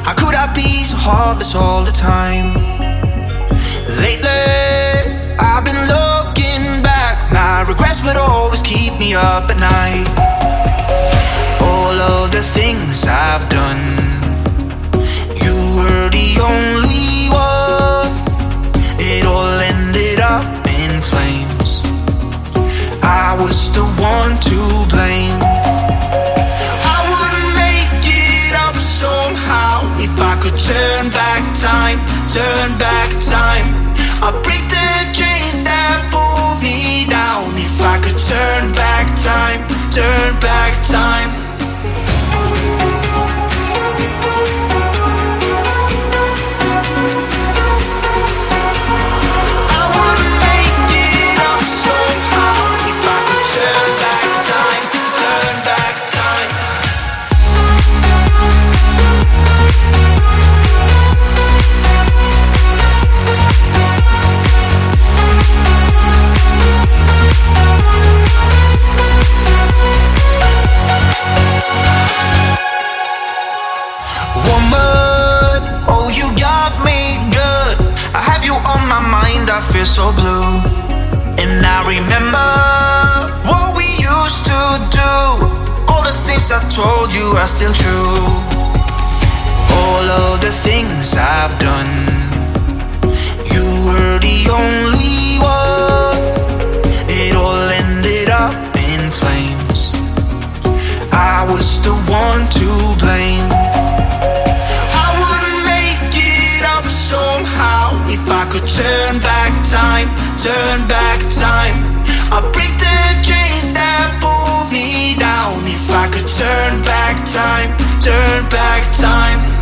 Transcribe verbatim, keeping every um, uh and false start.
How could I be so heartless all the time? Lately, I've been looking back. My regrets would always keep me up at night. All of the things I've done, you were the only one. It all ended up in flames. I was the one to blame. I would make it up somehow if I could turn back time, turn back time. I'd break the chains that pulled me down if I could turn back time, turn back time. I feel so blue, and I remember what we used to do. All the things I told you are still true. All of the things I've done, you were the only one. It all ended up in flames. I was the one to blame. I would make it up somehow if I could turn back time, turn back time. I'd break the chains that pulled me down if I could turn back time, turn back time.